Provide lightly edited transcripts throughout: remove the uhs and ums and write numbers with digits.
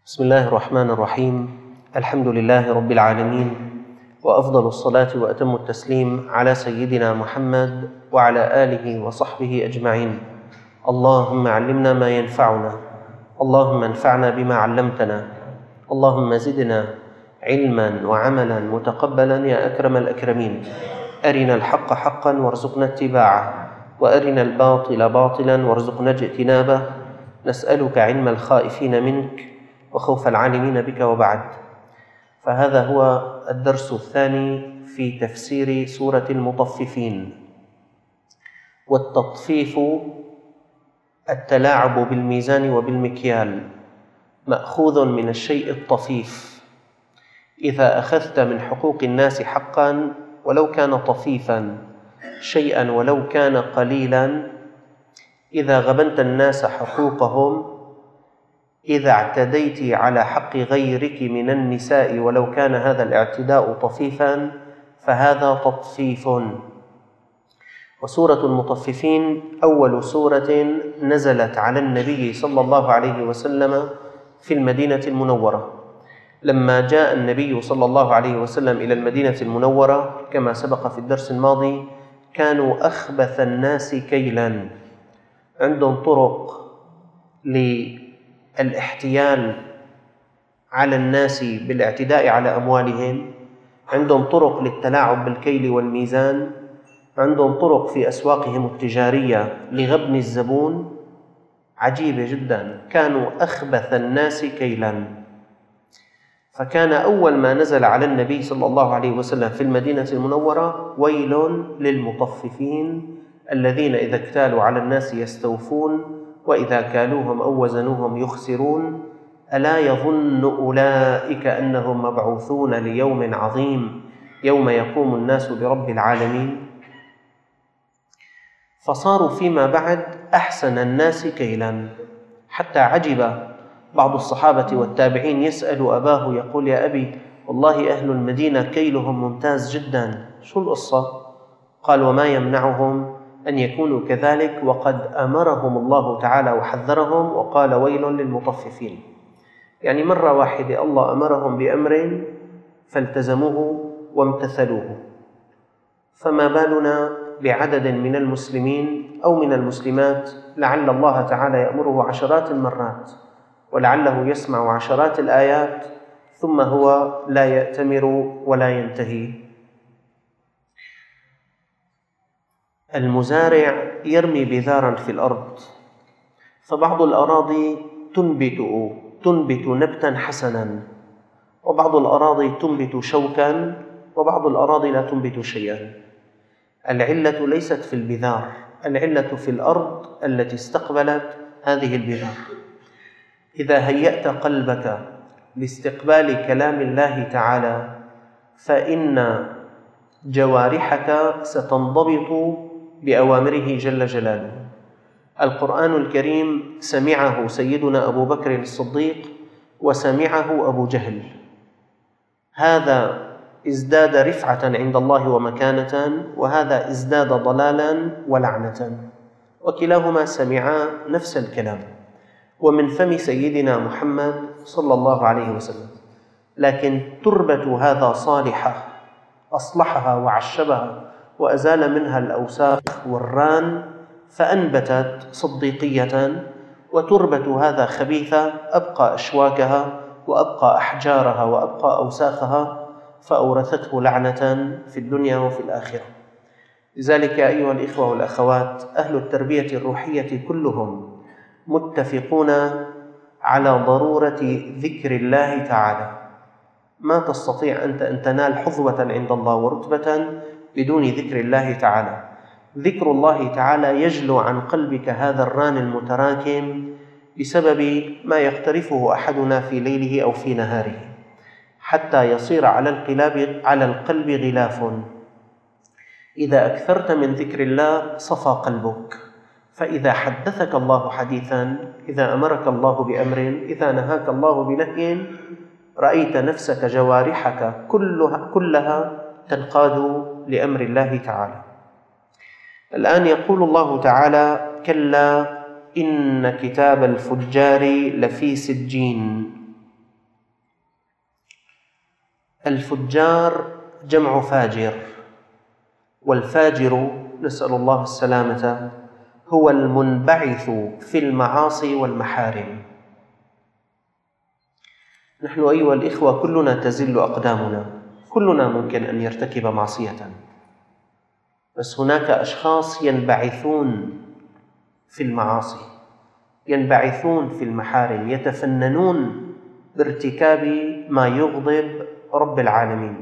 بسم الله الرحمن الرحيم. الحمد لله رب العالمين، وأفضل الصلاة وأتم التسليم على سيدنا محمد وعلى آله وصحبه أجمعين. اللهم علمنا ما ينفعنا، اللهم انفعنا بما علمتنا، اللهم زدنا علما وعملا متقبلا يا أكرم الأكرمين. أرنا الحق حقا وارزقنا اتباعه، وأرنا الباطل باطلا وارزقنا اجتنابه. نسألك علم الخائفين منك وخوف العالمين بك، وبعد. فهذا هو الدرس الثاني في تفسير سورة المطففين. والتطفيف التلاعب بالميزان وبالمكيال، مأخوذ من الشيء الطفيف. إذا أخذت من حقوق الناس حقا ولو كان طفيفا، شيئا ولو كان قليلا، إذا غبنت الناس حقوقهم، إذا اعتديت على حق غيرك من النساء ولو كان هذا الاعتداء طفيفا، فهذا تطفيف. وسورة المطففين أول سورة نزلت على النبي صلى الله عليه وسلم في المدينة المنورة. لما جاء النبي صلى الله عليه وسلم إلى المدينة المنورة كما سبق في الدرس الماضي، كانوا أخبث الناس كيلا، عندهم طرق للاحتيال على الناس بالاعتداء على أموالهم، عندهم طرق للتلاعب بالكيل والميزان، عندهم طرق في أسواقهم التجارية لغبن الزبون عجيبة جدا. كانوا أخبث الناس كيلا. فكان أول ما نزل على النبي صلى الله عليه وسلم في المدينة المنورة: ويل للمطففين الذين إذا اكتالوا على الناس يستوفون وإذا كالوهم أو وزنوهم يخسرون ألا يظن أولئك أنهم مبعوثون ليوم عظيم يوم يقوم الناس برب العالمين. فصاروا فيما بعد أحسن الناس كيلا، حتى عجب بعض الصحابة والتابعين يسأل أباه يقول: يا أبي، والله أهل المدينة كيلهم ممتاز جدا، شو القصة؟ قال: وما يمنعهم أن يكونوا كذلك، وقد أمرهم الله تعالى وحذرهم وقال: ويل للمطففين. يعني مرة واحدة الله أمرهم بأمر فالتزموه وامتثلوه، فما بالنا بعدد من المسلمين أو من المسلمات لعل الله تعالى يأمره عشرات المرات، ولعله يسمع عشرات الآيات ثم هو لا يأتمر ولا ينتهي. المزارع يرمي بذارا في الأرض، فبعض الأراضي تنبت نبتا حسنا، وبعض الأراضي تنبت شوكا، وبعض الأراضي لا تنبت شيئا. العلة ليست في البذار، العلة في الأرض التي استقبلت هذه البذار. إذا هيأت قلبك لاستقبال كلام الله تعالى فإن جوارحك ستنضبط بأوامره جل جلاله. القرآن الكريم سمعه سيدنا أبو بكر الصديق وسمعه أبو جهل، هذا ازداد رفعة عند الله ومكانة، وهذا ازداد ضلالا ولعنة، وكلاهما سمعا نفس الكلام ومن فم سيدنا محمد صلى الله عليه وسلم. لكن تربة هذا صالحة، أصلحها وعشبها وأزال منها الأوساخ والران فأنبتت صديقية، وتربة هذا خبيثة أبقى أشواكها وأبقى أحجارها وأبقى أوساخها فأورثته لعنة في الدنيا وفي الآخرة. لذلك أيها الإخوة والأخوات، أهل التربية الروحية كلهم متفقون على ضرورة ذكر الله تعالى. ما تستطيع أنت أن تنال حظوة عند الله ورتبة بدون ذكر الله تعالى. ذكر الله تعالى يجلو عن قلبك هذا الران المتراكم بسبب ما يقترفه أحدنا في ليله أو في نهاره، حتى يصير على القلب غلاف. إذا أكثرت من ذكر الله صفى قلبك، فإذا حدثك الله حديثا، إذا أمرك الله بأمر، إذا نهاك الله بنهي، رأيت نفسك جوارحك كلها تنقاد لأمر الله تعالى. الآن يقول الله تعالى: كلا إن كتاب الفجار لفي سجين. الفجار جمع فاجر، والفاجر نسأل الله السلامة هو المنبعث في المعاصي والمحارم. نحن أيها الإخوة كلنا تزل أقدامنا، كلنا ممكن أن يرتكب معصية، بس هناك أشخاص ينبعثون في المعاصي، ينبعثون في المحارم، يتفننون بارتكاب ما يغضب رب العالمين،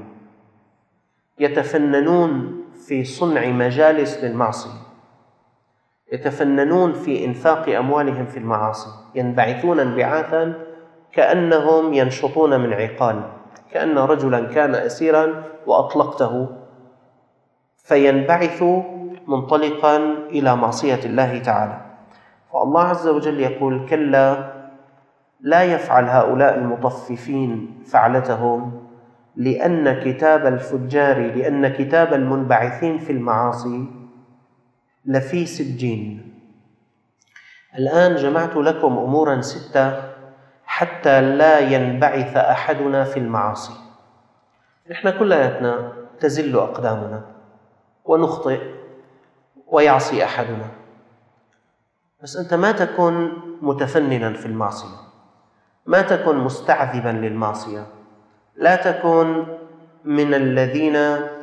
يتفننون في صنع مجالس للمعصية، يتفننون في إنفاق أموالهم في المعاصي، ينبعثون انبعاثا كأنهم ينشطون من عقال، كأن رجلا كان أسيرا وأطلقته فينبعث منطلقا إلى معصية الله تعالى. فالله عز وجل يقول: كلا لا يفعل هؤلاء المطففين فعلتهم، لأن كتاب الفجار، لأن كتاب المنبعثين في المعاصي لفي سجين. الآن جمعت لكم أمورا 6 حتى لا ينبعث أحدنا في المعاصي. نحن كلنا تزل أقدامنا ونخطئ ويعصي أحدنا، بس أنت ما تكن متفننا في المعصية، ما تكن مستعذبا للمعصية، لا تكن من الذين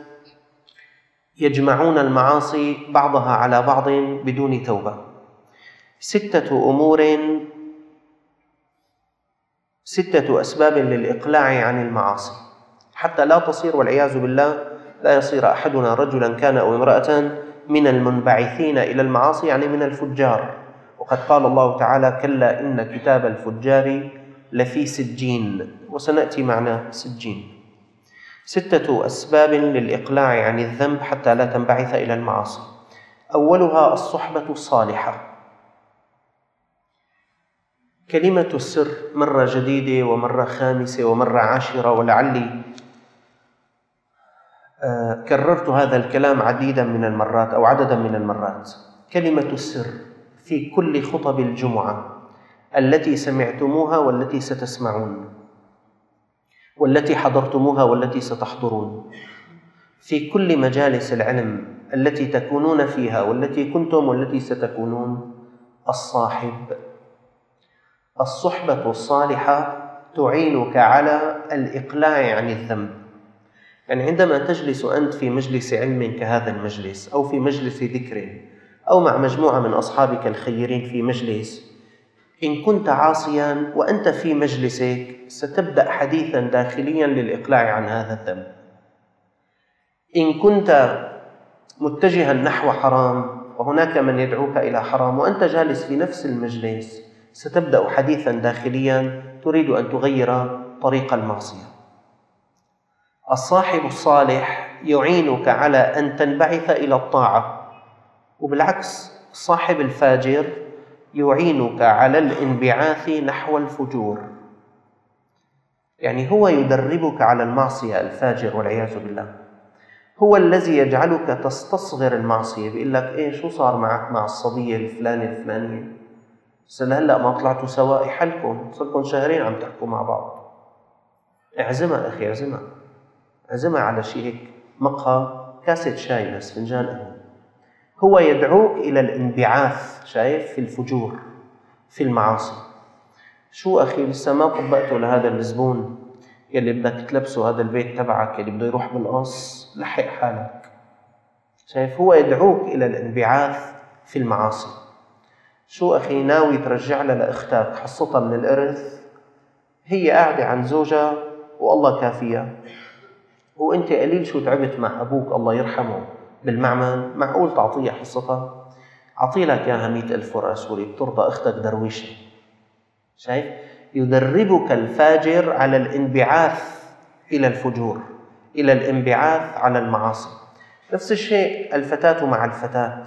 يجمعون المعاصي بعضها على بعض بدون توبة. 6 أسباب للإقلاع عن المعاصي حتى لا تصير، والعياذ بالله، لا يصير أحدنا رجلا كان أو امرأة من المنبعثين إلى المعاصي، يعني من الفجار. وقد قال الله تعالى: كلا إن كتاب الفجار لفي سجين، وسنأتي معنى سجين. 6 أسباب للإقلاع عن الذنب حتى لا تنبعث إلى المعاصي. أولها الصحبة الصالحة. كلمة السر مرة جديدة ومرة خامسة ومرة 10، ولعلي كررت هذا الكلام عديدا من المرات أو عددا من المرات. كلمة السر في كل خطب الجمعة التي سمعتموها والتي ستسمعون، والتي حضرتموها والتي ستحضرون، في كل مجالس العلم التي تكونون فيها والتي كنتم والتي ستكونون: الصحبة الصالحة تعينك على الإقلاع عن الذنب. يعني عندما تجلس أنت في مجلس علم كهذا المجلس، أو في مجلس ذكر، أو مع مجموعة من أصحابك الخيرين في مجلس، إن كنت عاصيا وأنت في مجلسك ستبدأ حديثا داخليا للإقلاع عن هذا الذنب. إن كنت متجها نحو حرام وهناك من يدعوك إلى حرام وأنت جالس في نفس المجلس، ستبدأ حديثا داخليا تريد أن تغير طريق المعصية. الصاحب الصالح يعينك على أن تنبعث إلى الطاعة، وبالعكس الصاحب الفاجر يعينك على الانبعاث نحو الفجور. يعني هو يدربك على المعصية، الفاجر والعياذ بالله، هو الذي يجعلك تستصغر المعصية. بيقول لك: إيه شو صار معك مع الصبية الفلانية؟ بس هلأ ما طلعتوا سوا، حلكم صرتكم 2 شهرين عم تحكوا مع بعض، اعزمها أخي، اعزمها على شيء هيك، مقهى، كاسة شاي بس، فنجان قهوة. هو يدعوك إلى الانبعاث، شايف، في الفجور، في المعاصي. شو أخي لسه ما طبقته لهذا الزبون يلي بدك تلبسه هذا البيت تبعك يلي بده يروح بالقص، لحق حالك. شايف، هو يدعوك إلى الانبعاث في المعاصي. شو أخي ناوي ترجع لها لأختك حصتها من الإرث، هي قاعدة عن زوجها والله كافية، وأنت قليل شو تعبت مع أبوك الله يرحمه بالمعمل، معقول تعطيها حصتها؟ أعطي لك إياها 100,000 فرقة سوري، بترضى أختك درويشة. شايف، يدربك الفاجر على الانبعاث إلى الفجور، إلى الانبعاث على المعاصي. نفس الشيء الفتاة مع الفتاة،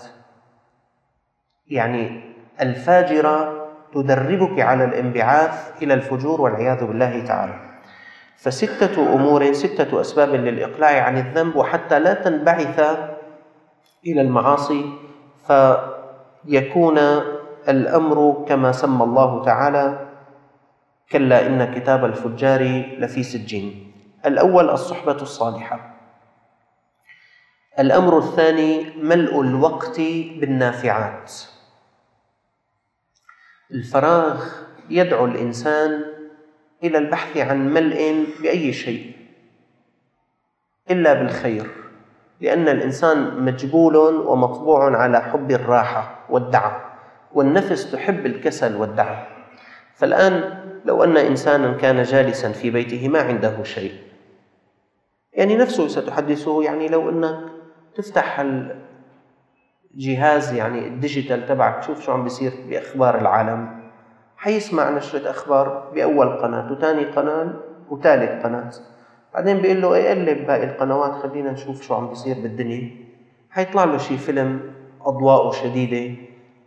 يعني الفاجرة تدربك على الانبعاث إلى الفجور والعياذ بالله تعالى. ف6 أمور، 6 أسباب للإقلاع عن الذنب وحتى لا تنبعث إلى المعاصي، فيكون الأمر كما سمى الله تعالى: كلا إن كتاب الفجار لفي سجين. الأول الصحبة الصالحة. الأمر الثاني ملء الوقت بالنافعات. الفراغ يدعو الإنسان إلى البحث عن ملء بأي شيء إلا بالخير، لأن الإنسان مجبول ومطبوع على حب الراحة والدعم، والنفس تحب الكسل والدعم. فالآن لو أن إنسانا كان جالسا في بيته ما عنده شيء، يعني نفسه ستحدثه، يعني لو أنك تفتح الجهاز يعني الديجيتال تبعك تشوف شو عم بيصير بأخبار العالم، حيسمع نشرة أخبار بأول قناة وثاني قناة وثالث قناة، بعدين بيقول له اقلب باقي القنوات خلينا نشوف شو عم بيصير بالدنيا، حيطلع له شي فيلم أضواءه شديدة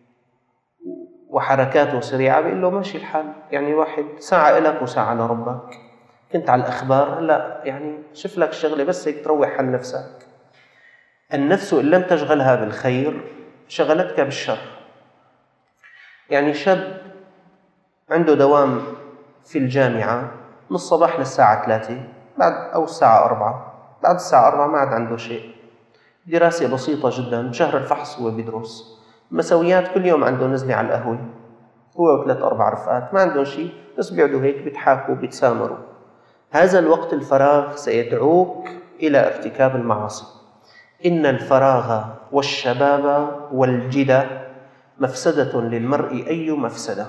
وحركاته سريعة، بيقول له ماشي الحال، يعني واحد ساعة إلك وساعة لربك، كنت على الأخبار لا يعني شوف لك شغلة بس هيك تروح عن نفسك. النفس إن لم تشغلها بالخير شغلتك بالشر. يعني شاب عنده دوام في الجامعة من الصباح للساعة 3 بعد أو الساعة 4، بعد الساعة 4 ما عاد عنده شيء، دراسة بسيطة جدا، بشهر الفحص هو بيدرس، مسويات كل يوم عنده نزلة على القهوة هو وثلاث أربع رفقات، ما عندهم شيء بس بيقعدوا هيك بيضحكوا بيتسامروا. هذا الوقت الفراغ سيدعوك إلى ارتكاب المعاصي. إن الفراغ والشباب والجدة مفسدة للمرء أي مفسدة،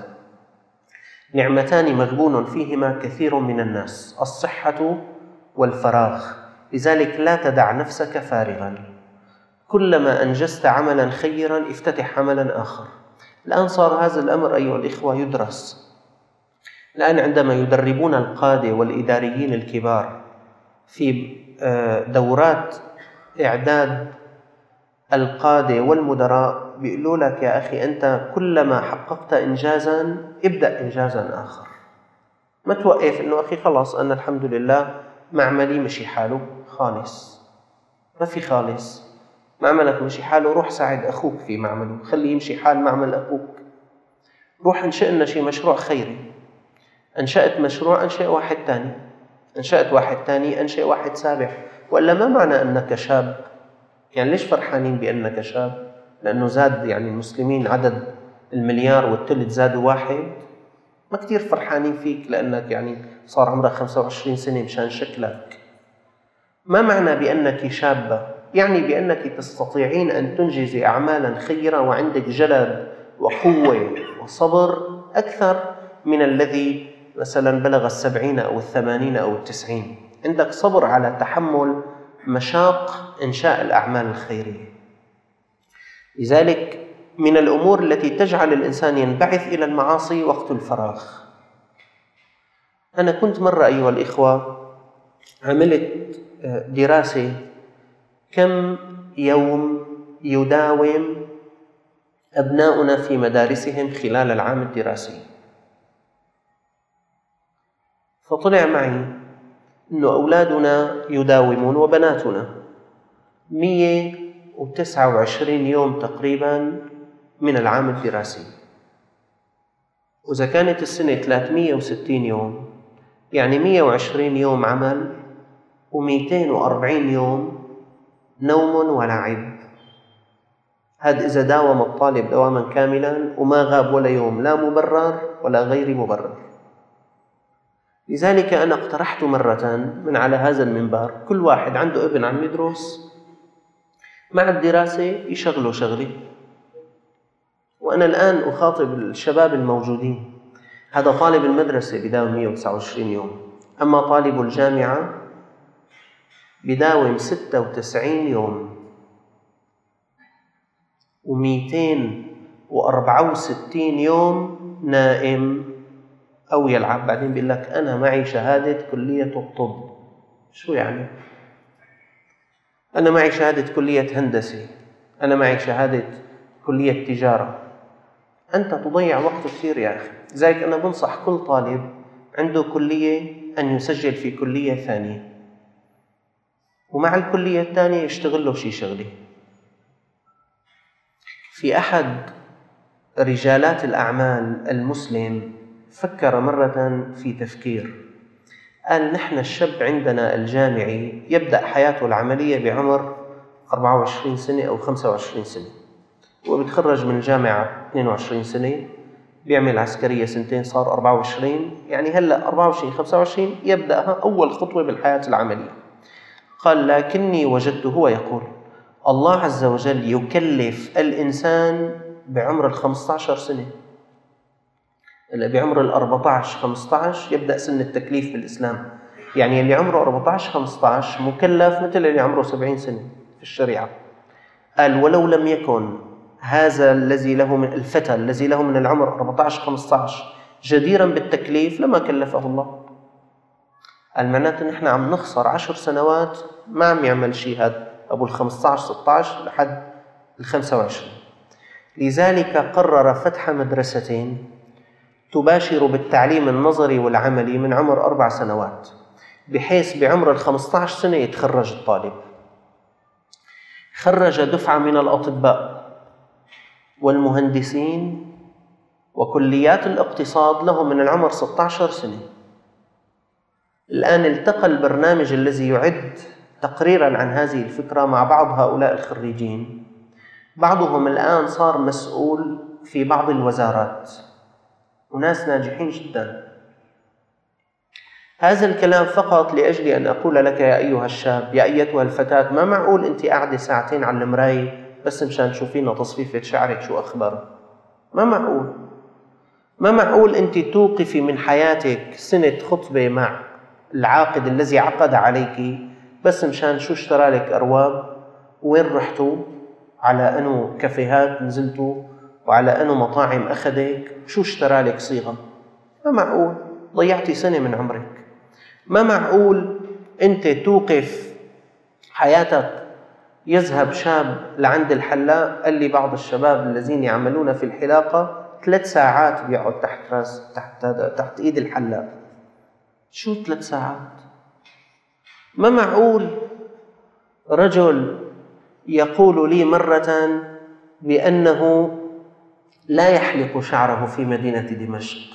نعمتان مغبون فيهما كثير من الناس، الصحة والفراغ، لذلك لا تدع نفسك فارغا، كلما أنجزت عملا خيرا افتتح عملا آخر. الآن صار هذا الأمر أيها الإخوة يدرس، الآن عندما يدربون القادة والإداريين الكبار في دورات إعداد القادة والمدراء بيقولوا لك يا أخي أنت كلما حققت إنجازا ابدأ إنجازا آخر، ما توقف إنه أخي خلاص أنا الحمد لله معملي مشي حاله خالص، ما في خالص، معملك مشي حاله روح ساعد أخوك في معمله، خليه يمشي حال معمل أخوك، روح انشئنا شي مشروع خيري، أنشأت مشروع أنشئ واحد تاني، أنشأت واحد تاني أنشئ واحد سابع. وإلا ما معنى أنك شاب، يعني ليش فرحانين بأنك شاب؟ لأنه زاد يعني المسلمين عدد المليار والثلث زادوا واحد، ما كتير فرحانين فيك لأنك يعني صار عمرك 25 سنة مشان شكلك. ما معنى بأنك شابة؟ يعني بأنك تستطيعين أن تنجزي أعمالا خيرة وعندك جلد وقوة وصبر أكثر من الذي مثلا بلغ 70 أو 80 أو 90، عندك صبر على تحمل مشاق إنشاء الأعمال الخيرية. لذلك من الأمور التي تجعل الإنسان ينبعث إلى المعاصي وقت الفراغ. أنا كنت مرة أيها الإخوة عملت دراسة كم يوم يداوم أبناؤنا في مدارسهم خلال العام الدراسي، فطلع معي أن أولادنا يداومون وبناتنا 129 يوم تقريبا من العام الدراسي، وإذا كانت السنة 360 يوم يعني 120 يوم عمل و240 يوم نوم ولعب. هذا إذا داوم الطالب دواما كاملا وما غاب ولا يوم، لا مبرر ولا غير مبرر. لذلك أنا اقترحت مرة من على هذا المنبر كل واحد عنده ابن عم يدرس مع الدراسة يشغله شغلة. وأنا الآن أخاطب الشباب الموجودين، هذا طالب المدرسة بداوم 129 يوم، أما طالب الجامعة بداوم 96 يوم و264 يوم نائم أو يلعب. بعدين بيقول لك أنا معي شهادة كلية الطب. شو يعني؟ أنا معي شهادة كلية هندسة، أنا معي شهادة كلية تجارة. أنت تضيع وقت كثير يا أخي. لذلك أنا بنصح كل طالب عنده كلية أن يسجل في كلية ثانية، ومع الكلية الثانية يشتغل له شي شغلة. في أحد رجالات الأعمال المسلم فكر مرة في تفكير، قال نحن الشاب عندنا الجامعي يبدأ حياته العملية بعمر 24 سنة أو 25 سنة، وبتخرج من الجامعة 22 سنة، بيعمل عسكرية سنتين صار 24، يعني هلأ 24 25 يبدأها أول خطوة بالحياة العملية. قال لكني وجدته هو يقول الله عز وجل يكلف الإنسان بعمر 15 سنة، بعمر 14 15 يبدأ سن التكليف بالإسلام، يعني اللي عمره 14 15 مكلف مثل اللي عمره 70 سنة في الشريعة. قال ولو لم يكن هذا الذي له من الفتى الذي له من العمر 14 15 جديرا بالتكليف لما كلفه الله. قال معناته نحن عم نخسر 10 سنوات ما عم يعمل شيء هذا أبو 15 16 لحد 25. لذلك قرر فتح مدرستين تباشر بالتعليم النظري والعملي من عمر 4 سنوات، بحيث بعمر 15 سنة يتخرج الطالب. خرج دفعة من الأطباء والمهندسين وكليات الاقتصاد لهم من العمر 16 سنة. الآن التقى البرنامج الذي يعد تقريراً عن هذه الفكرة مع بعض هؤلاء الخريجين، بعضهم الآن صار مسؤول في بعض الوزارات وناس ناجحين جداً. هذا الكلام فقط لأجل أن أقول لك يا أيها الشاب يا أيتها الفتاة، ما معقول أنت قاعدة ساعتين على المراية بس مشان تشوفين تصفيفة شعرك شو أخبار. ما معقول أنت توقفي من حياتك سنة خطبة مع العاقد الذي عقد عليك بس مشان شو اشترى لك أرواب، وين رحتوا، على أنو كافيهات نزلتوا، وعلى أنو مطاعم أخذك، شو اشترى لك صيغة. ما معقول ضيعتي سنة من عمرك. ما معقول أنت توقف حياتك. يذهب شاب لعند الحلاق، قال لي بعض الشباب الذين يعملون في الحلاقة 3 ساعات بيقعد تحت إيد الحلاق. شو 3 ساعات؟ ما معقول رجل يقول لي مرة بأنه لا يحلق شعره في مدينة دمشق.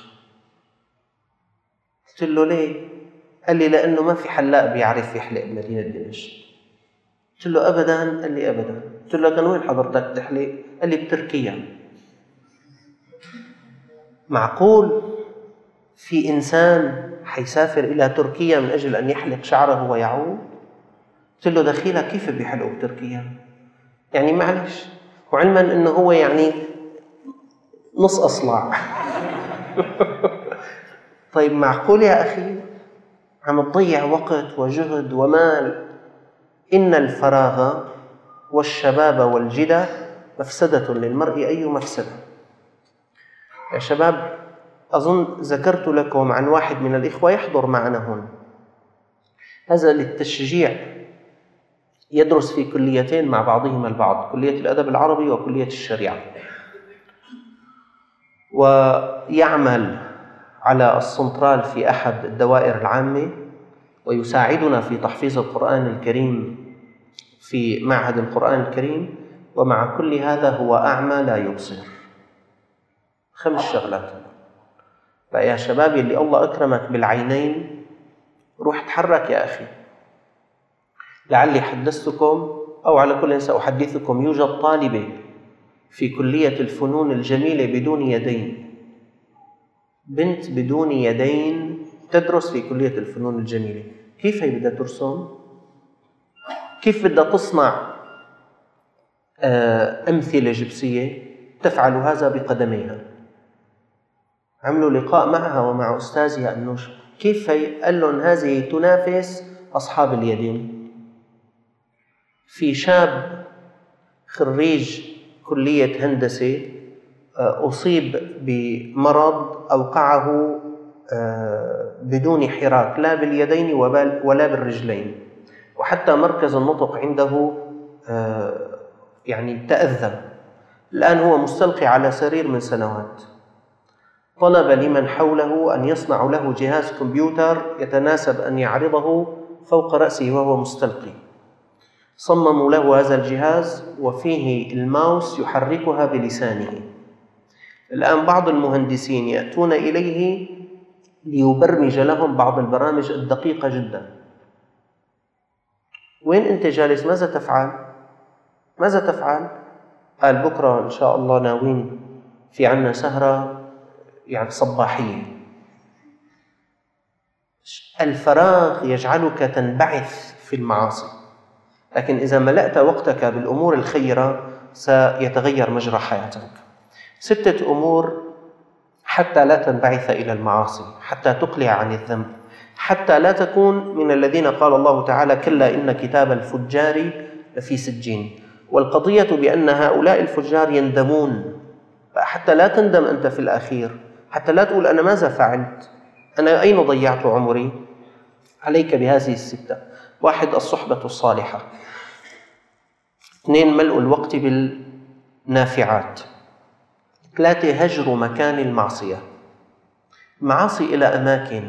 قلت له ليه؟ قال لي لأنه ما في حلاق بيعرف يحلق بمدينة دمشق. قلت له أبداً؟ قال لي أبداً. قلت له كان وين حضرتك تحلق؟ قال لي بتركيا. معقول في إنسان حيسافر إلى تركيا من أجل أن يحلق شعره ويعود؟ قلت له دخيلة كيف بيحلقوا بتركيا؟ يعني معلش، وعلما أنه هو يعني نص أصلع. طيب معقول يا أخي عم تضيع وقت وجهد ومال. إن الفراغ والشباب والجدة مفسدة للمرء أي مفسدة. يا شباب، أظن ذكرت لكم عن واحد من الإخوة يحضر معنا هون، هذا للتشجيع، يدرس في كليتين مع بعضهما البعض، كلية الأدب العربي وكلية الشريعة، ويعمل على السنترال في أحد الدوائر العامة، ويساعدنا في تحفيظ القرآن الكريم في معهد القرآن الكريم. ومع كل هذا هو أعمى لا يبصر. 5 شغلات. فيا شباب اللي الله أكرمك بالعينين، روح تحرك يا أخي. لعلي حدثتكم أو على كل سأحدثكم، يوجد طالبة في كلية الفنون الجميلة بدون يدين، بنت بدون يدين تدرس في كلية الفنون الجميلة. كيف هي بدها ترسم؟ كيف بدها تصنع أمثلة جبسية؟ تفعل هذا بقدميها. عملوا لقاء معها ومع أستاذها أنه كيف هي؟ قال لهم هذه تنافس أصحاب اليدين. في شاب خريج كلية هندسة أصيب بمرض أوقعه بدون حراك، لا باليدين ولا بالرجلين، وحتى مركز النطق عنده يعني تأذى. الآن هو مستلقي على سرير من سنوات. طلب لمن حوله أن يصنعوا له جهاز كمبيوتر يتناسب أن يعرضه فوق رأسه وهو مستلقي. صمموا له هذا الجهاز وفيه الماوس يحركها بلسانه. الآن بعض المهندسين يأتون إليه ليبرمج لهم بعض البرامج الدقيقة جدا. وين أنت جالس؟ ماذا تفعل؟ ماذا تفعل؟ قال بكرة إن شاء الله ناويين في عنا سهرة يعني صباحية. الفراغ يجعلك تنبعث في المعاصي، لكن إذا ملأت وقتك بالأمور الخيرة سيتغير مجرى حياتك. 6 أمور حتى لا تنبعث إلى المعاصي، حتى تقلع عن الذنب، حتى لا تكون من الذين قال الله تعالى كلا إن كتاب الفجار لفي سجين. والقضية بأن هؤلاء الفجار يندمون، حتى لا تندم أنت في الأخير، حتى لا تقول أنا ماذا فعلت، أنا أين ضيعت عمري. عليك بهذه ال6: 1 الصحبة الصالحة، 2 ملء الوقت بالنافعات، 3 هجر مكان المعصية، معاصي إلى أماكن.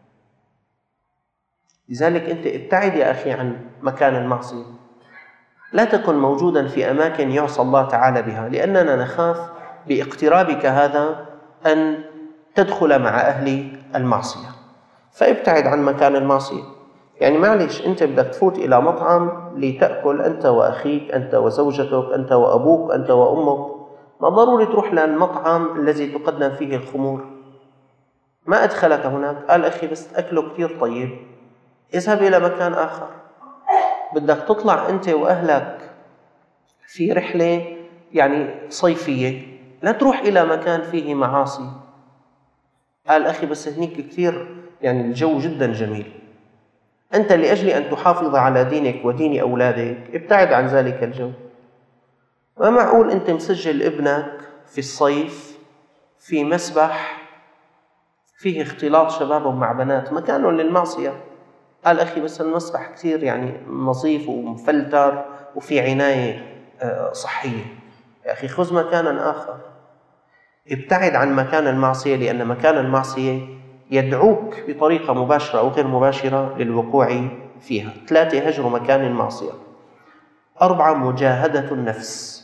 لذلك أنت ابتعد يا أخي عن مكان المعصية، لا تكن موجودا في أماكن يعصى الله تعالى بها، لأننا نخاف باقترابك هذا أن تدخل مع أهل المعصية، فابتعد عن مكان المعصية. يعني معلش أنت بدك تفوت إلى مطعم لتأكل أنت وأخيك، أنت وزوجتك، أنت وأبوك، أنت وأمك، ما ضروري تروح للمطعم الذي تقدم فيه الخمور. ما أدخلك هناك؟ قال أخي بس أكله كثير طيب، اذهب إلى مكان آخر. بدك تطلع أنت وأهلك في رحلة يعني صيفية، لا تروح إلى مكان فيه معاصي. قال أخي بس هنيك كثير يعني الجو جدا جميل. أنت لأجل أن تحافظ على دينك ودين أولادك ابتعد عن ذلك الجو. ما معقول أنت مسجل ابنك في الصيف في مسبح فيه اختلاط شباب مع بنات، مكانه للمعصية. قال أخي بس المسبح كثير يعني نظيف ومفلتر وفي عناية صحية. يا أخي خذ مكانا آخر، ابتعد عن مكان المعصية، لأن مكان المعصية يدعوك بطريقة مباشرة أو غير مباشرة للوقوع فيها. 3 هجر مكان المعصية. 4 مجاهدة النفس،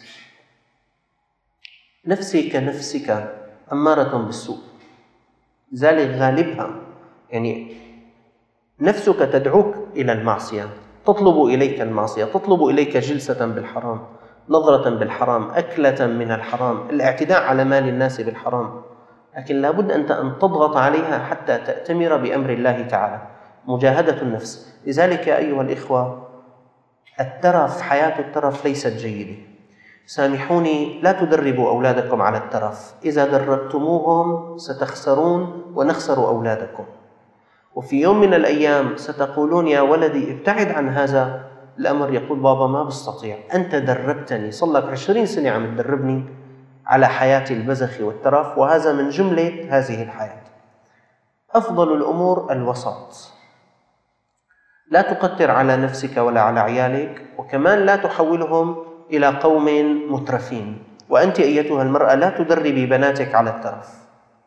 نفسي كنفسك أمارة بالسوء، ذلك غالبها، يعني نفسك تدعوك إلى المعصية، تطلب إليك المعصية، تطلب إليك جلسة بالحرام، نظرة بالحرام، أكلة من الحرام، الاعتداء على مال الناس بالحرام، لكن لابد أنت أن تضغط عليها حتى تأتمر بأمر الله تعالى. مجاهدة النفس. لذلك يا أيها الإخوة الترف، حياة الترف ليست جيدة. سامحوني، لا تدربوا أولادكم على الترف، إذا دربتموهم ستخسرون ونخسر أولادكم. وفي يوم من الأيام ستقولون يا ولدي ابتعد عن هذا الأمر، يقول بابا ما بستطيع، أنت دربتني، صلك 20 سنة عم تدربني على حياة البذخ والترف، وهذا من جملة هذه الحياة. أفضل الأمور الوسط، لا تقتر على نفسك ولا على عيالك، وكمان لا تحولهم إلى قوم مترفين. وأنت أيتها المرأة لا تدربي بناتك على الترف.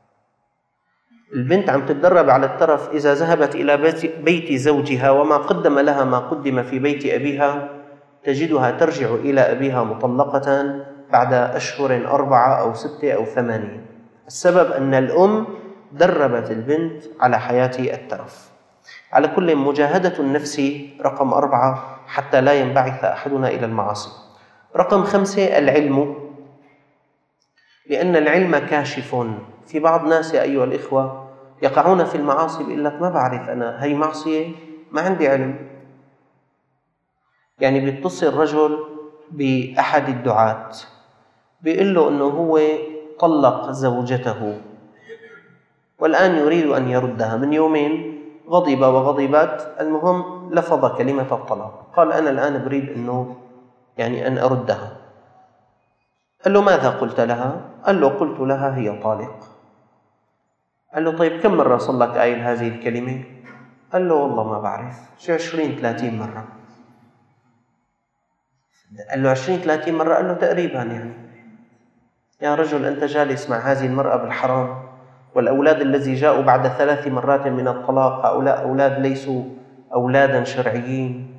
البنت عم تتدرب على الترف إذا ذهبت إلى بيت زوجها وما قدم لها ما قدم في بيت أبيها، تجدها ترجع إلى أبيها مطلقة بعد أشهر 4 أو 6 أو 8. السبب أن الأم دربت البنت على حياة الترف. على كل، مجاهدة النفس رقم 4 حتى لا ينبعث أحدنا إلى المعاصي. رقم 5 العلم، لأن العلم كاشف. في بعض الناس يا أيها الإخوة يقعون في المعاصي بيقول لك ما بعرف أنا هي معصية، ما عندي علم. يعني بيتصل رجل بأحد الدعاة بيقول له أنه هو طلق زوجته والآن يريد أن يردها، من يومين غضب وغضبت، المهم لفظ كلمة الطلاق، قال أنا الآن بريد أنه يعني أن أردها. قال له ماذا قلت لها؟ قال له قلت لها هي طالق. قال له طيب كم مرة صلك قايل هذه الكلمة؟ قال له والله ما بعرف، شي 20-30 مرة. قال له 20-30 مرة؟ قال له تقريبا يعني. يا رجل أنت جالس مع هذه المرأة بالحرام، والأولاد الذي جاءوا بعد 3 مرات من الطلاق هؤلاء أولاد ليسوا أولادا شرعيين.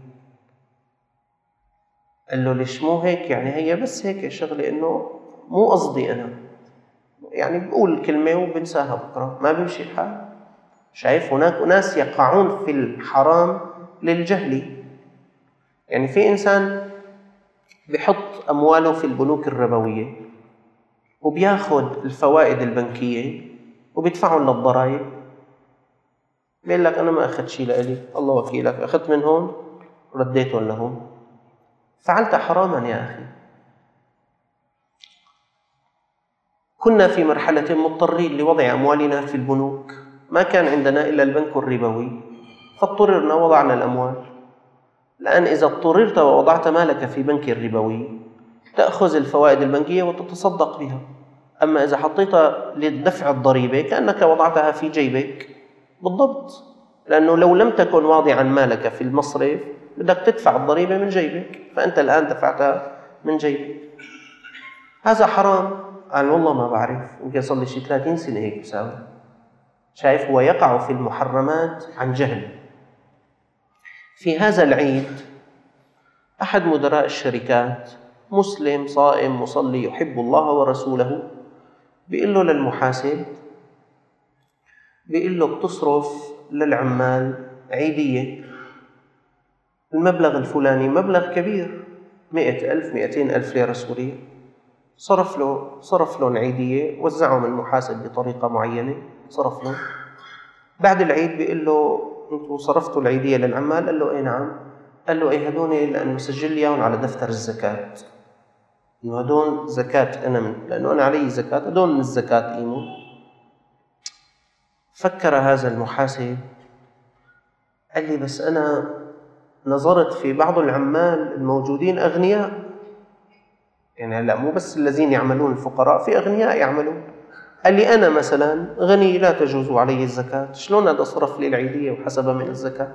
قال له ليش مو هيك؟ يعني هي بس هيك شغلة، إنه مو قصدي أنا، يعني بقول كلمة وبنساها بكرة، ما بيمشي الحال. شايف؟ هناك أناس يقعون في الحرام للجهل. يعني في إنسان بيحط أمواله في البنوك الربوية وبياخد الفوائد البنكية وبيدفعهم للضرائب، بيقول لك أنا ما أخذت شيء لإلي، الله وكيلك، أخذت من هون رديتهم لهم. فعلت حراما يا أخي. كنا في مرحلة مضطرين لوضع أموالنا في البنوك، ما كان عندنا إلا البنك الربوي، فاضطررنا وضعنا الأموال. الآن إذا اضطررت ووضعت مالك في بنك ربوي تأخذ الفوائد البنكية وتتصدق بها، أما إذا حطيتها لدفع الضريبة كأنك وضعتها في جيبك بالضبط، لأنه لو لم تكن واضعا مالك في المصرف بدك تدفع الضريبة من جيبك، فأنت الآن دفعتها من جيبك. هذا حرام. قال والله ما بعرف، يمكن صار لي شي 30 سنة هيك بساوي. شايف؟ هو يقع في المحرمات عن جهل. في هذا العيد أحد مدراء الشركات مسلم صائم مصلي يحب الله ورسوله بيقول له للمحاسب، بيقول له بتصرف للعمال عيدية المبلغ الفلاني، مبلغ كبير، 100,000 200,000 ليرة سورية، صرف لهم عيدية، وزعهم المحاسب بطريقة معينة، صرف لهم. بعد العيد بيقول له أنتوا صرفتوا العيدية للعمال؟ قال له إيه نعم. قال له إيه هدول لأنه مسجل لي إياهم على دفتر الزكاة، إنه هدول زكاة أنا لأنه أنا علي زكاة، هدول من الزكاة قيموا. فكر هذا المحاسب قال لي بس أنا نظرت في بعض العمال الموجودين أغنياء، يعني لا مو بس الذين يعملون الفقراء، في أغنياء يعملون. قال لي أنا مثلا غني لا تجوز علي الزكاة، شلون هذا صرف لي العيدية وحسب من الزكاة؟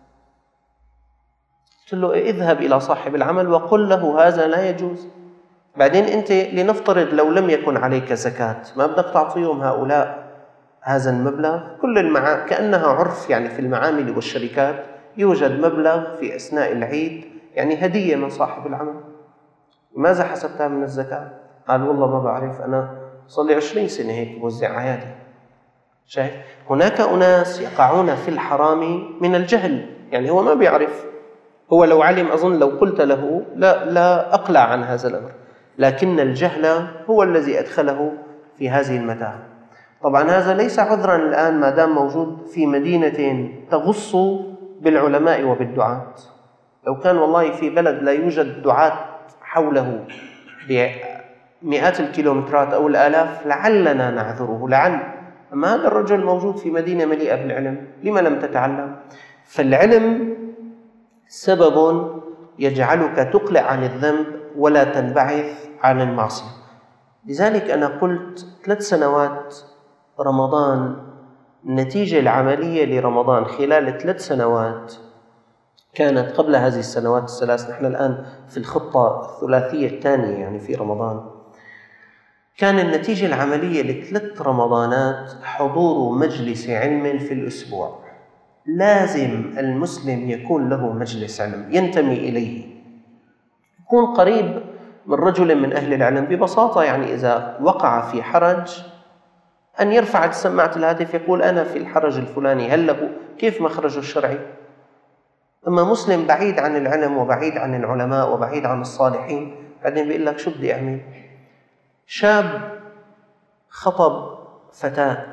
قلت له اذهب إلى صاحب العمل وقل له هذا لا يجوز. بعدين أنت لنفترض لو لم يكن عليك زكاة، ما بدك تعطيهم هؤلاء هذا المبلغ؟ كأنها عرف، يعني في المعامل والشركات يوجد مبلغ في أثناء العيد يعني هدية من صاحب العمل، ماذا حسبتها من الزكاة؟ قال والله ما بعرف، أنا صار لي 20 سنة هيك بوزع عيادي. شايف؟ هناك أناس يقعون في الحرام من الجهل، يعني هو ما بيعرف، هو لو علم أظن لو قلت له لا أقلع عن هذا الأمر، لكن الجهل هو الذي أدخله في هذه المتاهة. طبعا هذا ليس عذرا الآن ما دام موجود في مدينة تغص بالعلماء وبالدعاة. لو كان والله في بلد لا يوجد دعاة حوله بمئات الكيلومترات أو الآلاف لعلنا نعذره، أما هذا الرجل موجود في مدينة مليئة بالعلم، لما لم تتعلم؟ فالعلم سبب يجعلك تقلع عن الذنب ولا تنبعث عن المعصية. لذلك أنا قلت 3 سنوات رمضان، النتيجة العملية لرمضان خلال 3 سنوات كانت قبل هذه السنوات الثلاث. نحن الآن في الخطة الثلاثية الثانية يعني في رمضان. كان النتيجة العملية ل3 رمضانات حضور مجلس علم في الأسبوع. لازم المسلم يكون له مجلس علم ينتمي إليه، يكون قريب من رجل من أهل العلم ببساطة. يعني إذا وقع في حرج أن يرفع سماعة الهاتف يقول أنا في الحرج الفلاني، هل له كيف مخرجه الشرعي؟ أما مسلم بعيد عن العلم وبعيد عن العلماء وبعيد عن الصالحين، بعدين بيقول لك شو بدي أعمل؟ شاب خطب فتاة،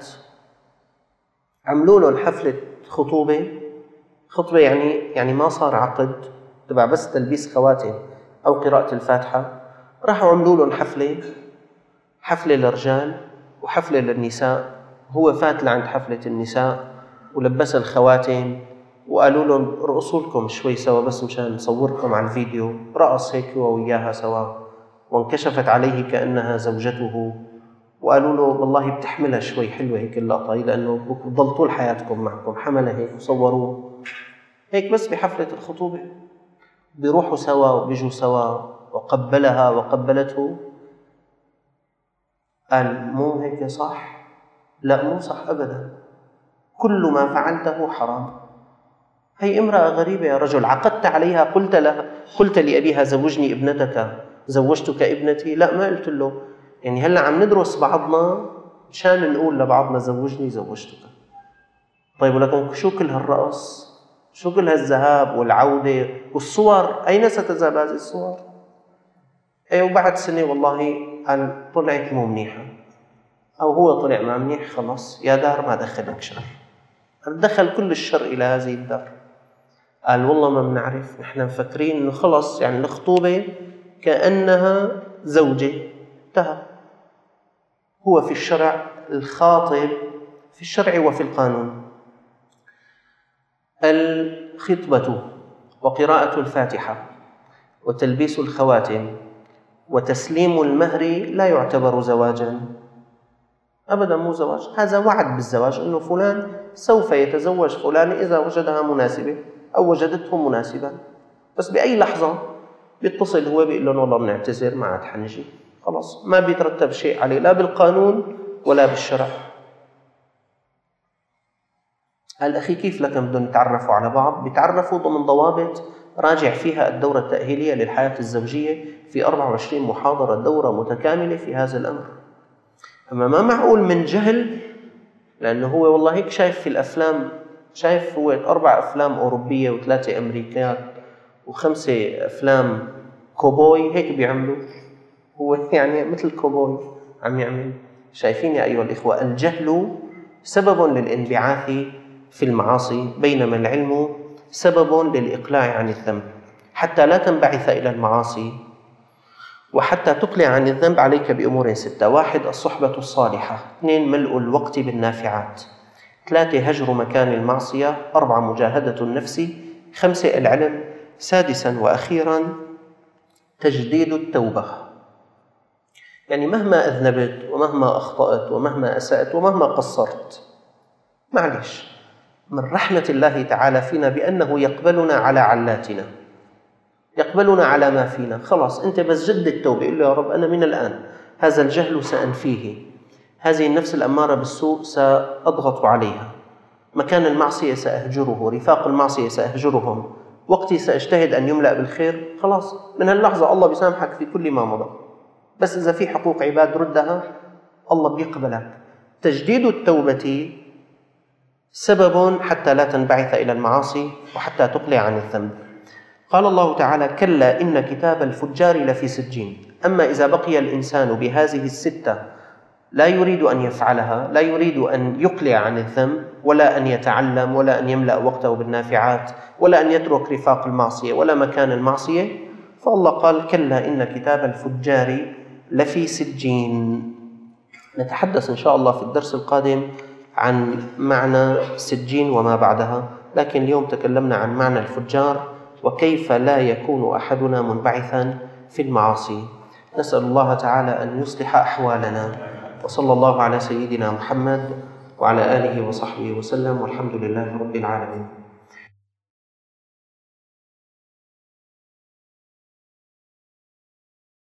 عملوا له حفلة خطبة يعني ما صار عقد، تبع بس تلبيس خواتم أو قراءة الفاتحة. راحوا عملوا لهم حفلة للرجال وحفلة للنساء. هو فات لعند حفلة النساء ولبس الخواتم وقالوا لهم رقصوا لكم شوي سوا بس مشان نصوركم على الفيديو. رقص هيك هو وياها سوا، وانكشفت عليه كأنها زوجته، وقالوا له والله بتحملها شوي حلوة هيك اللقطة لأنه بضل طول حياتكم معكم. حملها هيك وصوروه هيك بس بحفلة الخطوبة، بيروحوا سوا وبيجوا سوا، وقبلها وقبلته. قال مو هيك صح؟ لا مو صح أبدا، كل ما فعلته حرام. هي امرأة غريبة يا رجل، عقدت عليها، قلت لأبيها زوجني ابنتك، زوجتك ابنتي؟ لا ما قلت له. يعني هلأ عم ندرس بعضنا مشان نقول لبعضنا زوجني زوجتك. طيب ولكن شو كل هالرقص؟ شو كل هالذهاب والعودة والصور؟ أين ستذهب هذه الصور؟ وبعد سنة والله قال طلعت مو منيحة، أو هو طلع ما منيح، خلص يا دار ما دخلك شر. دخل كل الشر إلى هذه الدار. قال والله ما بنعرف، نحن مفكرين إنه خلص يعني الخطوبة كأنها زوجة، انتهى. هو في الشرع الخاطب في الشرع وفي القانون الخطبة وقراءة الفاتحة وتلبيس الخواتم وتسليم المهر لا يعتبر زواجا أبدا، مو زواج. هذا وعد بالزواج، إنه فلان سوف يتزوج فلان إذا وجدها مناسبة أو وجدته مناسبة، بس بأي لحظة بيتصل هو بيقول لهم والله بنعتذر ما عاد حنجي، خلاص ما بيترتب شيء عليه لا بالقانون ولا بالشرع. قال أخي كيف لكم بدهم يتعرفوا على بعض؟ بيتعرفوا ضمن ضوابط راجع فيها الدورة التأهيلية للحياة الزوجية في 24 محاضرة، دورة متكاملة في هذا الأمر. أما ما معقول من جهل، لأنه هو والله هيك شايف في الأفلام، شايف هو 4 أفلام أوروبية و3 أمريكات و5 أفلام كوبوي هيك بيعملوا، هو يعني مثل كوبوي عم يعمل. شايفين يا أيها الإخوة، الجهل سبب للانبعاث في المعاصي، بينما العلم سبب للإقلاع عن الذنب. حتى لا تنبعث إلى المعاصي وحتى تقلع عن الذنب عليك بأمور 6: 1 الصحبة الصالحة، 2 ملء الوقت بالنافعات، 3 هجر مكان المعصية، 4 مجاهدة النفس، 5 العلم، 6 وأخيرا تجديد التوبة. يعني مهما أذنبت ومهما أخطأت ومهما أسأت ومهما قصرت، معلش، من رحمة الله تعالى فينا بأنه يقبلنا على علاتنا، يقبلنا على ما فينا. خلاص أنت بس جد التوبة، قل له يا رب أنا من الآن هذا الجهل سأنفيه، هذه النفس الأمارة بالسوء سأضغط عليها، مكان المعصية سأهجره، رفاق المعصية سأهجرهم، وقتي سأجتهد أن يملأ بالخير. خلاص من هاللحظة الله بيسامحك في كل ما مضى، بس إذا في حقوق عباد ردها الله بيقبلك. تجديد التوبة سبب حتى لا تنبعث إلى المعاصي وحتى تقلع عن الذنب. قال الله تعالى: كلا إن كتاب الفجار لفي سجين. أما إذا بقي الإنسان بهذه 6 لا يريد أن يفعلها، لا يريد أن يقلع عن الذنب ولا أن يتعلم ولا أن يملأ وقته بالنافعات ولا أن يترك رفاق المعصية ولا مكان المعصية، فالله قال: كلا إن كتاب الفجار لفي سجين. نتحدث إن شاء الله في الدرس القادم عن معنى سجين وما بعدها، لكن اليوم تكلمنا عن معنى الفجار وكيف لا يكون أحدنا منبعثا في المعاصي. نسأل الله تعالى أن يصلح أحوالنا، وصلى الله على سيدنا محمد وعلى آله وصحبه وسلم، والحمد لله رب العالمين.